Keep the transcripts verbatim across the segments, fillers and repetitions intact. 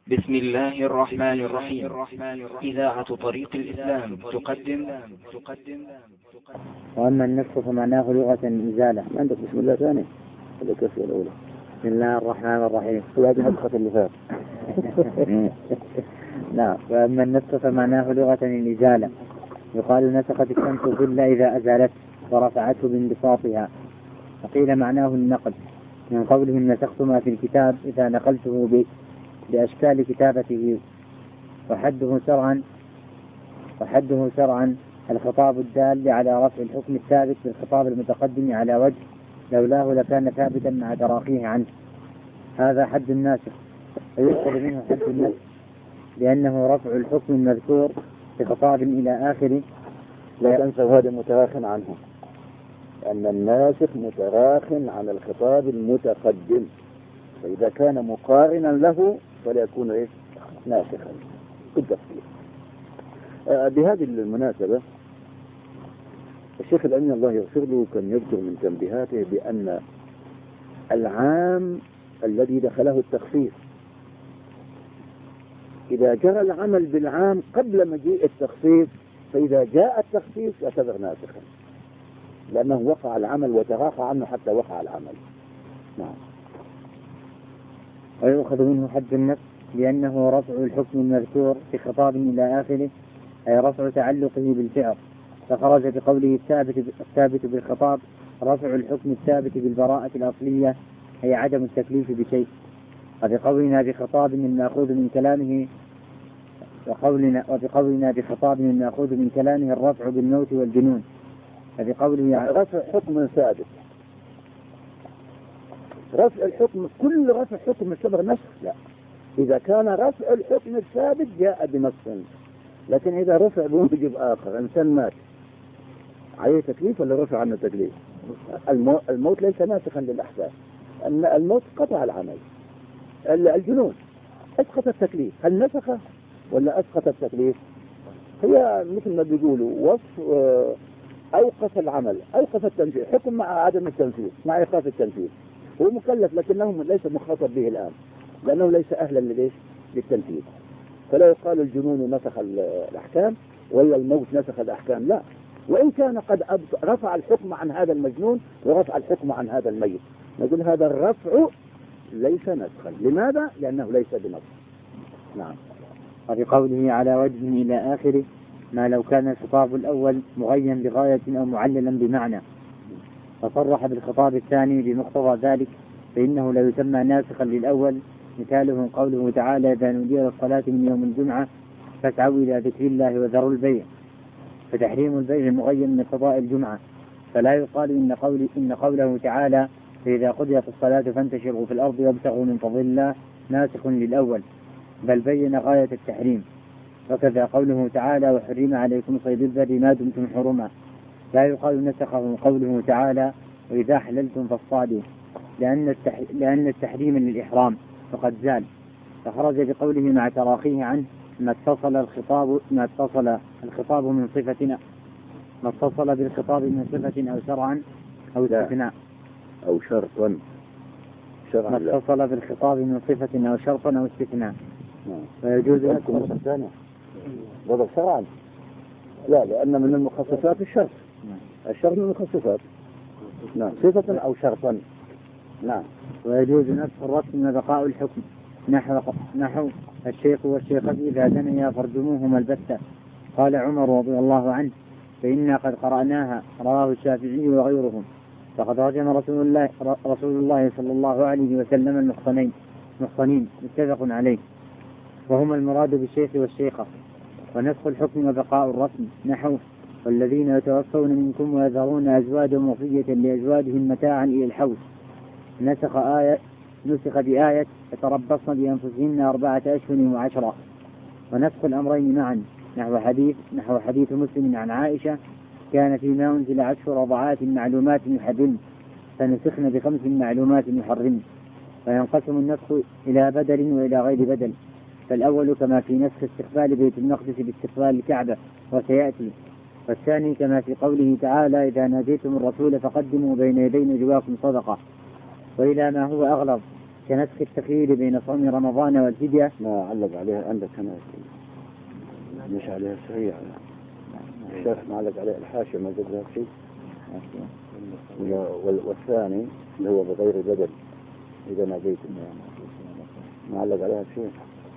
بسم الله الرحمن الرحيم. إذاعة طريق الإسلام تقدم تقدم وأما النسخ فمعناه لغة إزالة. عندك بسم الله ثاني ولا كفي الأولى؟ بسم الله الرحمن الرحيم. وهذه نسخة اللي فات. نعم. وأما النسخ فمعناه لغة الإزالة، يقال نسخت الشمس الظل إذا أزالت ورفعته بانبساطها. فقيل معناه النقل من قولهم نسخت ما في الكتاب إذا نقلته ب بأشكال كتابته. وحده شرعا وحده شرعا الخطاب الدال على رفع الحكم الثابت بالخطاب المتقدم على وجه لولاه لكان ثابتا مع تراخيه عنه. هذا حد الناسخ، ويؤخذ منه حد النسخ لأنه رفع الحكم المذكور بخطاب إلى آخره. لا تنسوا هذا متراخ عنه، أن الناسخ متراخ عن الخطاب المتقدم، فإذا كان مقارنا له فلا يكون إيه؟ ناسخا. بالتفصيل. آه بهذه المناسبة الشيخ الأمين الله يغفر له كان يذكر من تنبيهاته بأن العام الذي دخله التخصيص إذا جرى العمل بالعام قبل مجيء التخصيص، فإذا جاء التخصيص يعتبر ناسخا، لأنه وقع العمل وتراخى عنه حتى وقع العمل. نعم. ويؤخذ منه حد النفس لأنه رفع الحكم المذكور بخطاب إلى آخره، أي رفع تعلقه بالفعل، فخرج بقوله الثابت الثابت بالخطاب رفع الحكم الثابت بالبراءة الأصلية، أي عدم التكليف بشيء. وبقولنا بخطاب المأخوذ من كلامه وقولنا وبقولنا بخطاب المأخوذ من كلامه الرفع بالموت والجنون. فبقوله رفع حكم ثابت، رفع الحكم كل رفع حكم يعتبر نسخ؟ لا، إذا كان رفع الحكم الثابت جاء بنص، لكن إذا رفع بموجب آخر، إنسان مات عليه تكليف ولا رفع عنه تكليف؟ الموت ليس ناسخا للأحداث، أن الموت قطع العمل. الجنون أسقط التكليف، هل نسخه ولا أسقط التكليف؟ هي مثل ما بيقولوا وصف أوقف العمل، أوقف التنفيذ، حكم مع عدم التنفيذ، مع إيقاف التنفيذ. هو مكلف لكنه ليس مخاطب به الآن، لأنه ليس أهلا لليش؟ للتنفيذ. فلا يقال الجنون نسخ الأحكام ولا الموت نسخ الأحكام، لا، وإن كان قد رفع الحكم عن هذا المجنون ورفع الحكم عن هذا الميت، نقول هذا الرفع ليس نسخا. لماذا؟ لأنه ليس بنص. نعم. وبقوله على وجه إلى آخره، ما لو كان الخطاب الأول مغين بغاية أو معللا بمعنى، فصرح بالخطاب الثاني بمقتضى ذلك، فإنه لا يسمى ناسخا للأول. مثاله قوله تعالى إذا نودي للصلاة من يوم الجمعة فاسعوا إلى ذكر الله وذروا البيع. فتحريم البيع مغين من قضاء الجمعة، فلا يقال إن, قول إن قوله تعالى فإذا قضيت الصلاة فانتشروا في الأرض وابتغوا من فضل الله ناسخ للأول، بل بين غاية التحريم. وكذا قوله تعالى وحرم عليكم صيد البر ما دمتم حرما، لا يقال نسخه قوله تعالى وإذا حللتم فاصطادوا، لأن, التح... لأن التحريم للإحرام فقد زال، فخرج بقوله مع تراخيه عنه ما اتصل الخطاب ما اتصل الخطاب من صفة ما اتصل بالخطاب من صفة أو شرعا أو استثناء أو شرطا شرعا ما اتصل بالخطاب من صفة أو شرطا أو استثناء. ويجوز لكم الثانية وضع شرعا، لا، لأن من المخصصات الشرط، الشرط من المخصصات. نعم، صفة أو شرطا. نعم. ويجوز نسخ الرسم وبقاء الحكم، نحو نحو الشيخ والشيخة إذا دنيا فارجموهما البتة. قال عمر رضي الله عنه فإنا قد قرأناها، رواه الشافعي وغيرهم. فقد رجم رسول الله رسول الله صلى الله عليه وسلم المحصنين محصنين متفق عليه، وهما المراد بالشيخ والشيخة. ونسخ الحكم وبقاء الرسم نحو والذين يتوفون منكم ويذرون أزواجا وصية لأزواجهم متاعا إلى الحول، نسخ آية نسخ بآية يتربصن بأنفسهن أربعة أشهر وعشرة. ونسخ الأمرين معا نحو حديث نحو حديث مسلم عن عائشة كان فيما أنزل عشر رضعات معلومات يحرم، فنسخن بخمس معلومات يحرم. فينقسم النسخ إلى بدل وإلى غير بدل، فالأول كما في نسخ استقبال بيت المقدس باستقبال الكعبة وسيأتي، والثاني كما في قوله تعالى إذا ناديتم الرسول فقدموا بين يدي نجواكم صدقة. وإلى ما هو أغلظ كنسخ التخيير بين صوم رمضان والفدية. ما علق عليها عندك هنا مش عليها سريع الشيخ معلق عليها الحاشية ما ذكرها شيء. والثاني اللي هو بغير بدل إذا ناديت معلق عليها شيء.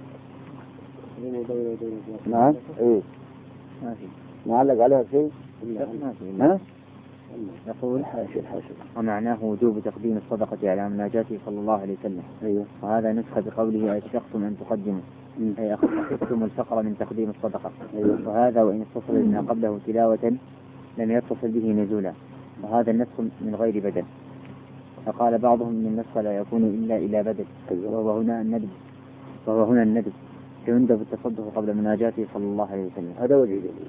نعم ايه معلق عليها شيء. ها يقول ومعناه وجوب تقديم الصدقة على مناجاته صلى الله عليه وسلم. أيوه. وهذا نسخ بقوله أشفقتم أن تقدموا أي أخفتم الفقر من تقديم الصدقة. أيوه. وهذا وإن اتصل بما قبله تلاوة لم يتصل به نزولا، وهذا النسخ من غير بدل. فقال بعضهم إن النسخ لا يكون إلا إلى بدل. أيوه. وهو هنا الندب وهو هنا الندب فيندب التصدق قبل مناجاته صلى الله عليه وسلم. هذا وجه جديد.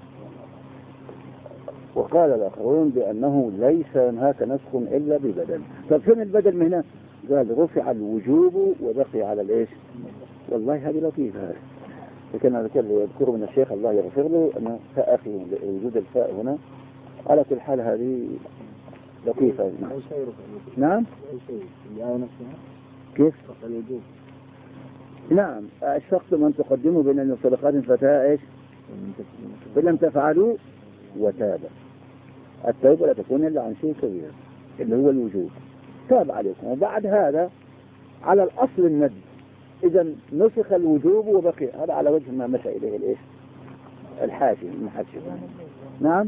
وقال الآخرون بأنه ليس هناك نسخ إلا ببدل. طب فين البدل من هنا؟ قال رفع الوجوب وبقي على الإيش؟ والله هذه لطيفة هذه. لكن هذا كله يذكره من الشيخ الله يغفر له أن فاء أخي وجود الفاء هنا على كل حال هذه لطيفة. نعم. كيف؟ الوجوب. نعم أشفقتم أن تقدموا بين الصدقات فتاة إيش؟ فلم تفعلوا وتاب. التوبة لا تكون إلا عن شيء كبير اللي هو الوجوب. تاب عليكم. وبعد هذا على الأصل الندب. إذا نسخ الوجوب وبقي هذا على وجه ما مشى إليه الإيش؟ الحاشي المحشي. نعم.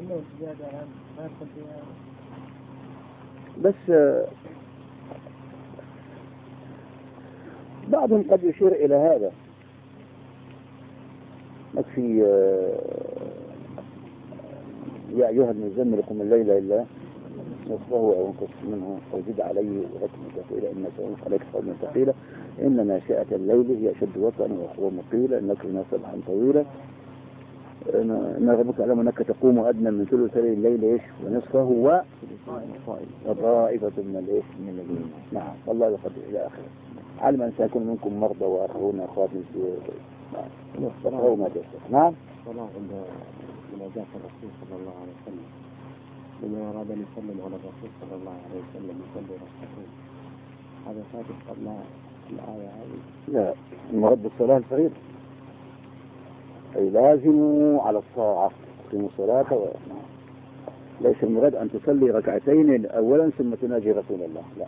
بس بعضهم قد يشير إلى هذا في يا أيها المزمل قم الليل إلا نصفه أو انقص منه أو زد عليه رتم ثقيلة إن سألت عليك قوما ثقيلة إن ناشئة الليل هي أشد وطئا وأقوم قيلا إنك لنا صبحا طويلا إن ربك أعلم أنك تقوم أدنى من ثلثي الليل إيش ونصفه و وطائفة من الإيش من الذين. نعم والله يقدر إلى آخره. علم أن سيكون منكم مرضى وآخرون أخوات نعم فقروا ما جسد. نعم صلاة عند مناجاة الرسول صلى الله عليه وسلم لما أراد أن يسلم على الرسول صلى الله عليه وسلم يصلي ركعتين هذا ثابت قبل الآية هذه؟ لا المرد بالصلاة الفريضة أي لازموا على الطاعة قيموا الصلاة و... ليس المراد أن تصلي ركعتين أولا ثم تناجي رسول الله لا.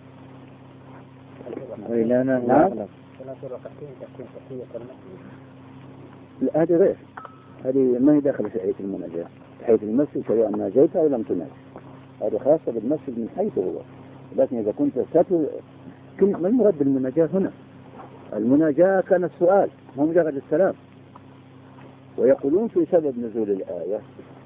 وإلا أنا نعم. صلاة الركعتين تكون تحية المسجد. لا هذه غير هذه ما هي داخل في حيث المناجاة. حيث المسجد سواء ناجيت أو لم تناجي هذه خاصة بالمسجد من حيث هو. لكن إذا كنت ستر كلمة ما المراد بالمناجاة هنا؟ المناجاة كان السؤال مو مجرد السلام. ويقولون في سبب نزول الآية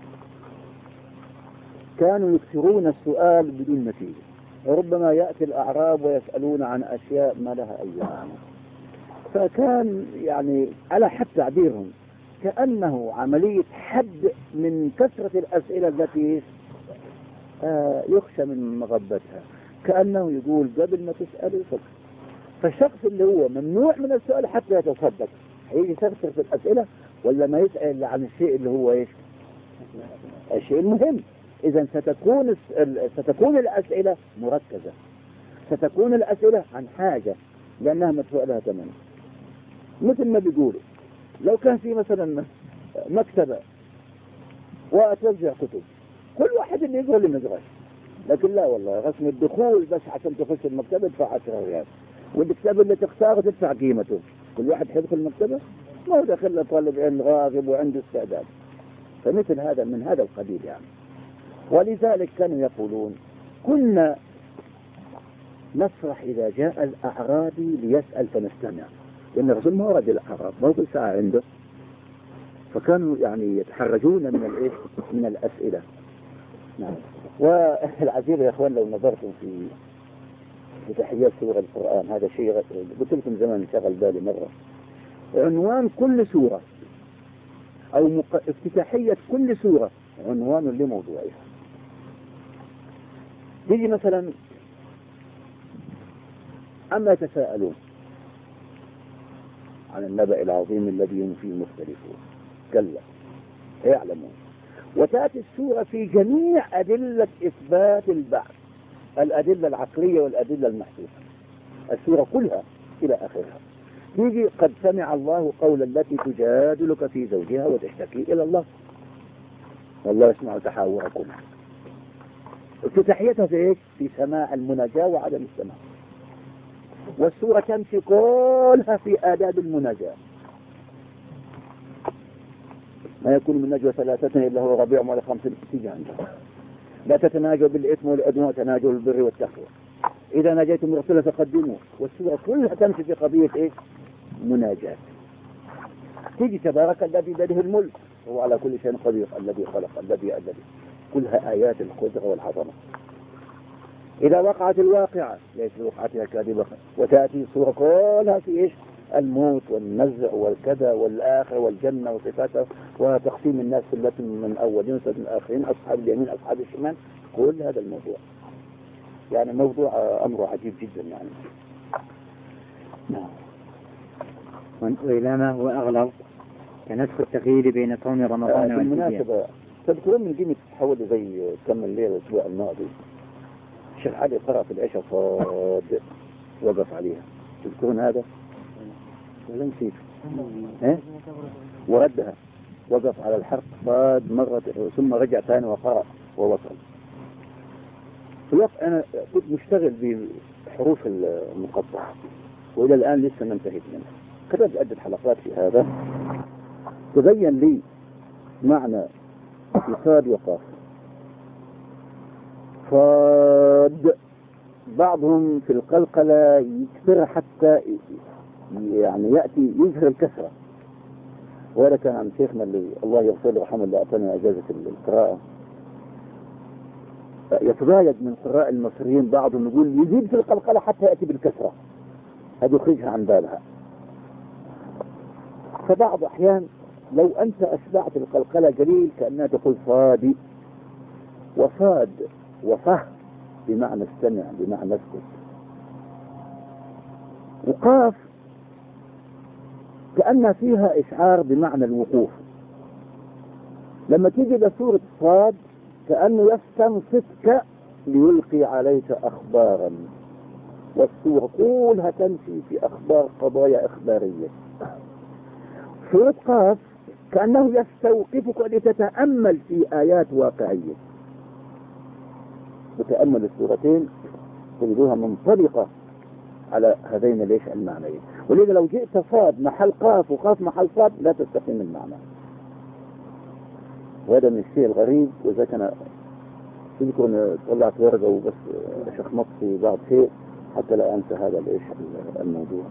كانوا يكثرون السؤال بدون نتيجة. وربما يأتي الأعراب ويسألون عن أشياء ما لها أي معنى. فكان يعني على حد تعبيرهم كأنه عملية حد من كثرة الأسئلة التي آه يخشى من مغبتها. كأنه يقول قبل ما تسأل فكر. فالشخص اللي هو ممنوع من السؤال حتى يتصدق هيجي يكثر في الأسئلة ولا ما يسأل عن الشيء اللي هو إيش؟ الشيء المهم. إذا ستكون ستكون الأسئلة مركزة. ستكون الأسئلة عن حاجة لأنها مدفوع لها ثمن. مثل ما بيقولوا لو كان في مثلا مكتبة وأتوزع كتب كل واحد اللي يقول اللي مزغش. لكن لا والله رسم الدخول بس عشان تخش المكتبة تدفع عشرة ريال والكتاب اللي تختاره تدفع قيمته. كل واحد يدخل المكتبة ما هو داخل طالب علم راغب وعنده استعداد. فمثل هذا من هذا القبيل يعني. ولذلك كانوا يقولون كنا نفرح إذا جاء الأعرابي ليسأل فنستمع لأن الرسول ما ورد الأعراب ما هو كل ساعة عنده. فكانوا يعني يتحرجون من الإيه من الأسئلة. نعم. والعزيز يا أخوان لو نظرتم في في تحيات سورة القرآن هذا شيء قلت لكم زمان شغل بالي مرة. عنوان كل سورة أو مق... افتتاحية كل سورة عنوان لموضوعها. يجي مثلا أما يتساءلون عن النبأ العظيم الذي هم فيه مختلفون كلا يعلمون. وتأتي السورة في جميع أدلة إثبات البعث الأدلة العقلية والأدلة المحسوسة. السورة كلها إلى آخرها. يجي قد سمع الله قول التي تجادلك في زوجها وتشتكي إلى الله والله يسمع تحاوركم. افتتاحيتها في ايش؟ في سماع المناجاة وعدم السماع. والسورة تمشي كلها في آداب المناجاة. ما يكون من نجوى ثلاثة إلا هو ربيعهم ولا خمسة تيجي عندهم. لا تتناجوا بالإثم والعدوان وتناجوا بالبر والتقوى. إذا ناجيتم رسولا فقدموا. والسورة كلها تمشي في قضية ايش؟ مناجاة. تيجي تبارك الذي بيده الملك هو على كل شيء قدير الذي خلق الذي الذي كلها آيات القدرة والعظمة. إذا وقعت الواقعة ليس وقعتها كاذبة وتأتي صورة كلها في إيش؟ الموت والنزع والكذا والآخر والجنة وصفاتها وتقسيم الناس سلة من أولين وسلة من آخرين أصحاب اليمين أصحاب الشمال. كل هذا الموضوع يعني موضوع أمره عجيب جدا يعني. نعم. وإلى ما هو أغلظ كنسخ التخيير بين صوم رمضان آه بالمناسبة تذكرون من قيمة حوالي زي كم الليل الأسبوع الماضي الشيخ علي قرأ في العشاء صاد وقف عليها. تذكرون هذا ولا نسيت؟ إيه؟ وردها وقف على الحرف صاد مرة ثم رجع ثاني وقرأ ووصل. في الوقت أنا كنت مشتغل بحروف المقطعة وإلى الآن لسه ما انتهيت منها. كتبت عدة حلقات في هذا تبين لي معنى صاد وقاف. صاد بعضهم في القلقلة يكسر حتى يعني يأتي يظهر الكسرة. وهذا كان عن شيخنا اللي الله يغفر له رحمه الله أعطانا إجازة القراءة يتضايق من قراء المصريين بعضهم يقول يزيد في القلقلة حتى يأتي بالكسرة هذا يخرجها عن بالها. فبعض أحيان لو أنت أشبعت القلقلة قليل كأنها تقول صادي وصاد وفه بمعنى استمع بمعنى اسكت. وقاف كأن فيها إشعار بمعنى الوقوف. لما تيجي لسورة صاد كأنه يستنصتك ليلقي عليك أخبارا. والسورة كلها تمشي في أخبار قضايا إخبارية. سورة قاف كأنه يستوقفك لتتأمل في آيات واقعية. وتأمل السورتين تجدوها منطبقة على هذين ليش المعنيين. ولذا لو جئت صاد محل قاف وقاف محل صاد لا تستقيم المعنى. وهذا من الشيء الغريب. وإذا كان تذكر أن طلعت ورقة وبس شخمط في بعض شيء حتى لا أنسى هذا ليش الموضوع.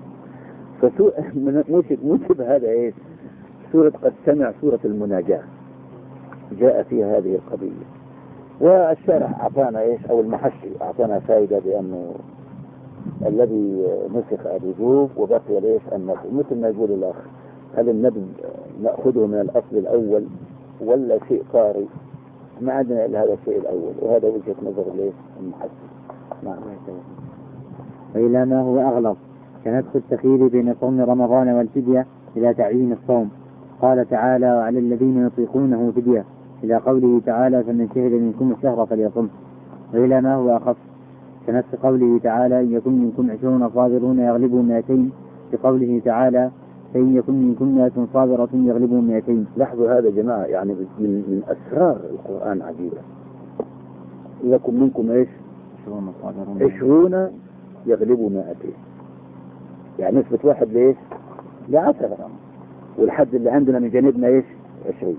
فموجب هذا إيه سورة قد سمع سورة المناجاة جاء فيها هذه القضية. والشارح أعطانا إيش أو المحشي أعطانا فائدة بأنه الذي نسخ الوجوب وبقي ليش الندب. مثل ما يقول الأخ هل الندب نأخذه من الأصل الأول ولا شيء قاري؟ ما عندنا إلا هذا الشيء الأول وهذا وجهة نظر ليش المحشي. نعم. وإلى ما هو أغلظ كنسخ التخيير بين صوم رمضان والفدية إلى تعيين الصوم. قال تعالى وعلى الذين يطيقونه فدية إلى قوله تعالى فمن شهد منكم الشهر فليصم. وإلى ما هو أخف كنسخ قوله تعالى إن يكن منكم عشرون صابرون يغلبوا مئتين بقوله تعالى فإن يكن منكم مئة صابرة يغلبوا مئتين. لاحظوا هذا يا جماعة يعني من, من أسرار القرآن عجيبة. إن يكن منكم إيش عشرون صابرون عشرون يغلبوا مئتين يعني نسبة واحد ليش لعشرة والحد اللي عندنا من جانبنا إيش عشرين.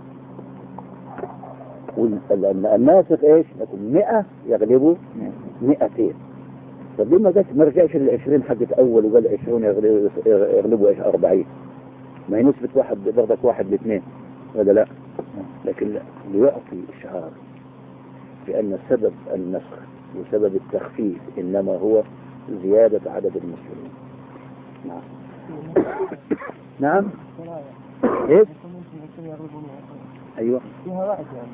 والناسخ إيش لكن مئة يغلبوا مئتين. طب ليه ما جاش ما رجعش للعشرين حقت أول وقال عشرون يغلبوا, يغلبوا إيش أربعين؟ ما هي نسبة واحد برضك واحد لاثنين هذا لا. لكن ليعطي إشعار بأن سبب النسخ وسبب التخفيف إنما هو زيادة عدد المسلمين. نعم. نعم. إيه؟ أيوة. فيها واحد يعني.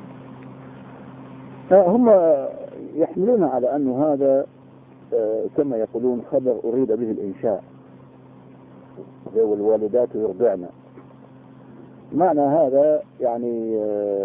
هم يحملون على أنه هذا كما يقولون خبر أريد به الإنشاء والوالدات يرضعن. معنى هذا يعني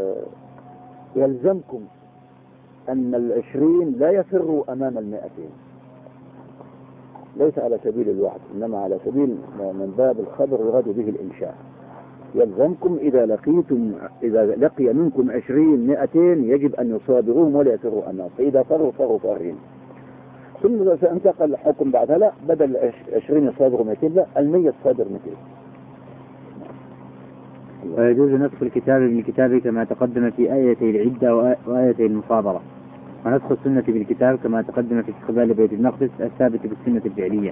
يلزمكم أن العشرين لا يفروا أمام المئتين ليس على سبيل الوعد، إنما على سبيل من باب الخبر يراد به الإنشاء. يلزمكم إذا لقيتم إذا لقي منكم عشرين مئتين يجب أن يصابروهم ولا يفروا الناس، فإذا فروا فروا فارين. ثم إذا انتقل الحكم بعدها لا، بدل عشرين يصابروا مئتين، لا، المية تصابر مئتين. ويجوز نسخ الكتاب بالكتاب كما تقدم في آيتي العدة وآيتي المصابرة، ونسخ السنة بالكتاب كما تقدم في استقبال بيت المقدس الثابت بالسنة الفعلية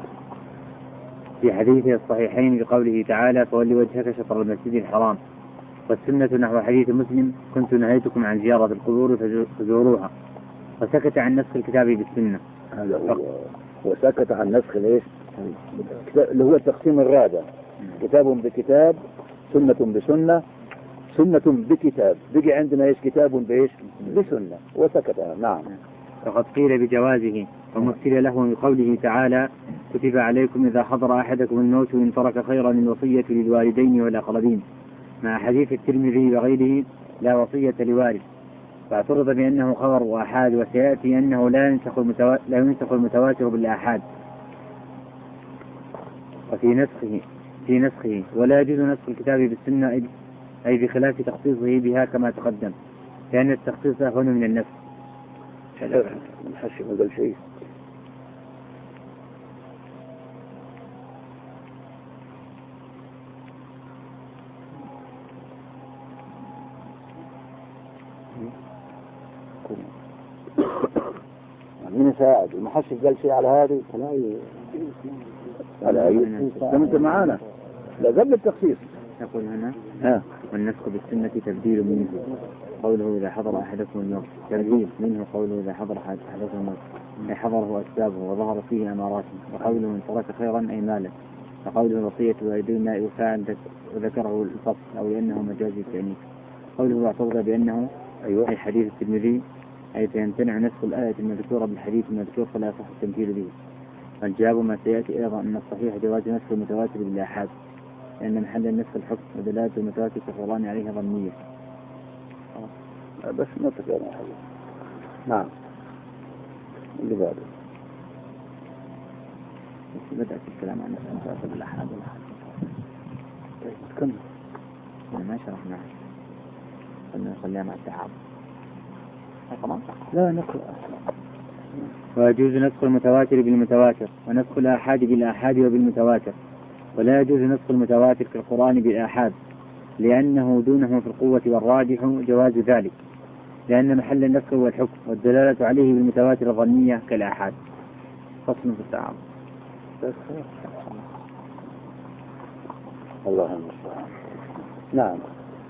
في حديث الصحيحين بقوله تعالى: فولي وجهك شطر المسجد الحرام. والسنة نحو حديث مسلم: كنت نهيتكم عن زيارة القبور فزوروها. وسكت عن نسخ الكتاب بالسنة. هذا هو وسكت عن نسخ ليش اللي هو التقسيم الرابع: كتاب بكتاب، سنة بسنة، سنة بكتاب. بقي عندنا ايش؟ كتاب بايش؟ بسنة. وسكت. نعم. فقد قيل بجوازه، ومثل له بقوله تعالى: كتب عليكم إذا حضر أحدكم الموت إن ترك خيرا الوصية للوالدين والأقربين، مع حديث الترمذي وغيره: لا وصية لوارث. فاعترض بأنه خبر وآحاد، وسيأتي أنه لا ينسخ المتوا... لا ينسخ المتواتر بالآحاد. وفي نسخه في نسخه ولا يجوز نسخ الكتاب بالسنة، أي بخلاف تخصيصه بها كما تقدم، لأن التخصيص أهون من النسخ. نحشي هذا الشيء. مين يساعد؟ المحشي قال شيء على هذه؟ على أي؟ على أي؟ أنت معانا؟ لا، قبل التخصيص. يقول هنا: ها. والنسخ بالسنة تبديل منه، قوله إذا حضر أحدكم الموت. تبديل منه قوله إذا حضر أحدكم الموت، أي حضره أسبابه وظهر فيه أماراته. وقوله من ترك خيرا أي مالا. وقوله وصية الوالدين لا يفعل وذكره الفصل، أو لأنه مجاز التأنيث. قوله اعترض بأنه أيوة. أي حديث الترمذي، أي فيمتنع نسخ الآية المذكورة بالحديث المذكور فلا يصح التمثيل به. والجواب ما سيأتي أيضا أن الصحيح جواز نسخ المتواتر بالآحاد، لأن محل النسخ الحكم ودلالة المتواتر تفرضان عليها ظنية. بس ما تكلم حاجة. نعم. اللي بعده بدأت الكلام عن نسخ المتواتر بالآحاد. طيب كمل. ما شرحناها، قلنا نخليها مع التعارض. لا نقرأ. ويجوز نسخ المتواتر بالمتواتر، ونسخ الآحاد بالآحاد وبالمتواتر. ولا يجوز نسخ المتواتر في القرآن بالآحاد، لأنه دونه في القوة، والراجح جواز ذلك، لأن محل النسخ هو الحكم، والدلالة عليه بالمتواتر الظنية كالآحاد. فصل في التعارض. الله المستعان. نعم.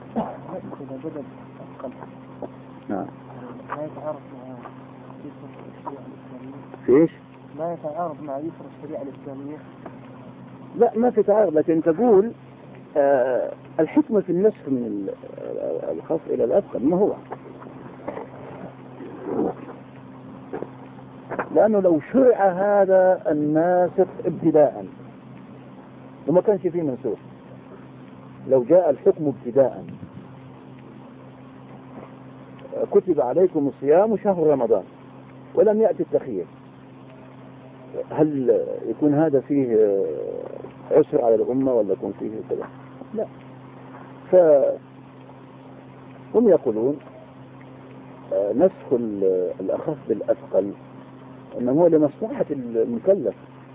نعم. ما يتعارض مع يسر الشريعة الإسلامية. في إيش؟ ما يتعارض مع يسر الشريعة الإسلامية. لا، ما في تعارض، لكن تقول آه الحكمة في النسخ من الخاص إلى الأثقل. ما هو؟ لأنه لو شرع هذا الناسخ ابتداء وما كانش فيه منسوخ، لو جاء الحكم ابتداء: كتب عليكم الصيام شهر رمضان، ولم يأتي التخيير، هل يكون هذا فيه عسر على الأمة ولا يكون فيه كذا؟ لا. فهم يقولون نسخ الأخف بالأثقل إنه هو لمصلحة المكلف،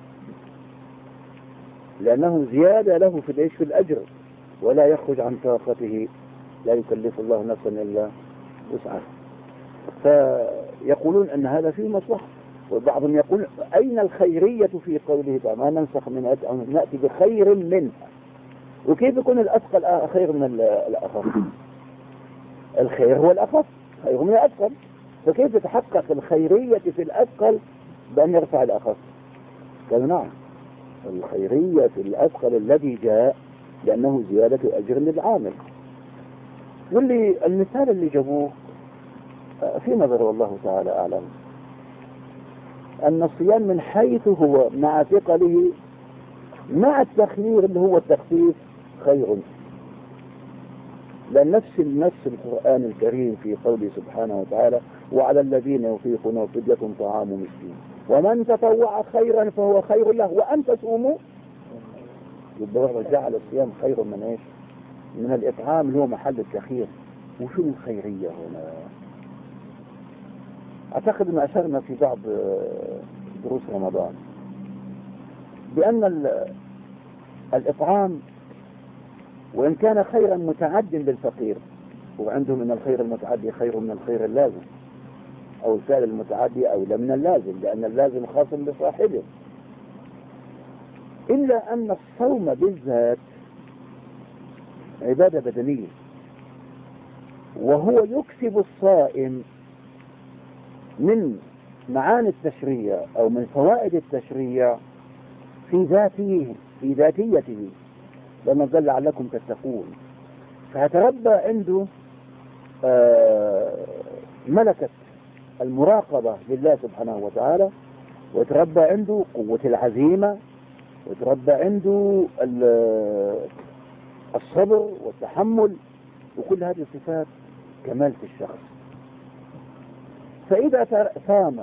لأنه زيادة له في العيش في الأجر، ولا يخرج عن طاقته، لا يكلف الله نفسا إلا وسعها. فيقولون أن هذا فيه مصلحة. وبعضهم يقول: أين الخيرية في قوله تعالى ما ننسخ من آية أو نأتي بخير منها؟ وكيف يكون الأثقل خير من الأخف؟ الخير هو الأخف، خير من الأثقل، فكيف تتحقق الخيرية في الأثقل بأن يرفع الأخف؟ قالوا نعم، الخيرية في الأثقل الذي جاء لأنه زيادة أجر للعامل. واللي المثال اللي جابوه في نظر الله تعالى أعلم أن الصيام من حيث هو مع ثقله مع التخيير اللي هو التخفيف خير، لأن نفس النص القرآن الكريم في قوله سبحانه وتعالى: وعلى الذين يطيقون فدية طعام مسكين. ومن تطوع خيرا فهو خير له وأن تصوموا. يبقى جعل الصيام خير من إيش؟ من الإطعام اللي هو محل التخيير. وشو الخيرية هنا؟ أعتقد أن أشرنا في بعض دروس رمضان بأن الإطعام وإن كان خيرا متعد للفقير، وعنده من الخير المتعدي خير من الخير اللازم، أو الفعل المتعدي أولى من اللازم، لأن اللازم خاص بصاحبه، إلا أن الصوم بالذات عبادة بدنية، وهو يكسب الصائم من معاني التشريع أو من فوائد التشريع في ذاته في ذاتيته، لما قال لعلكم تتقون. فيتربى عنده ملكة المراقبة لله سبحانه وتعالى، ويتربى عنده قوة العزيمة، ويتربى عنده الصبر والتحمل، وكل هذه الصفات كمال في الشخص. فإذا صام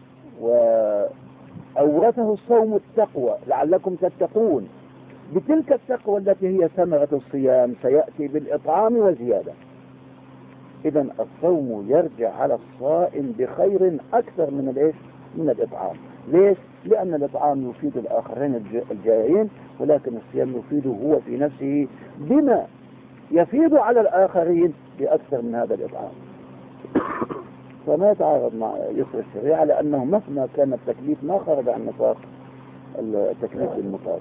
وأورثه الصوم التقوى لعلكم تتقون، بتلك التقوى التي هي ثمرة الصيام سيأتي بالإطعام وزيادة. إذن الصوم يرجع على الصائم بخير أكثر من الإيش؟ من الإطعام. ليش؟ لأن الإطعام يفيد الآخرين الجائعين، ولكن الصيام يفيده هو في نفسه بما يفيد على الآخرين بأكثر من هذا الإطعام. فما يتعارض مع يسر الشريعة، لأنه مهما كان التكليف ما خرج عن نطاق التكليف المطاق.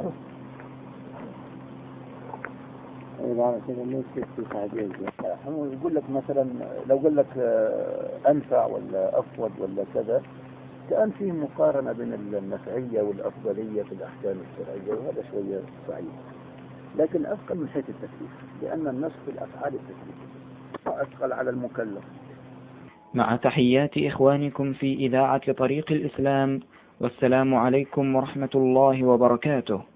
يقول لك مثلا لو قال لك أنفع ولا أفضل ولا كذا، كأن فيه مقارنة بين النفعية والأفضلية في الأحكام الشرعية، وهذا شوية صعيب، لكن أثقل من حيث التكليف، لأن النص في الأفعال التكليف أثقل على المكلف. مع تحيات إخوانكم في إذاعة طريق الإسلام، والسلام عليكم ورحمة الله وبركاته.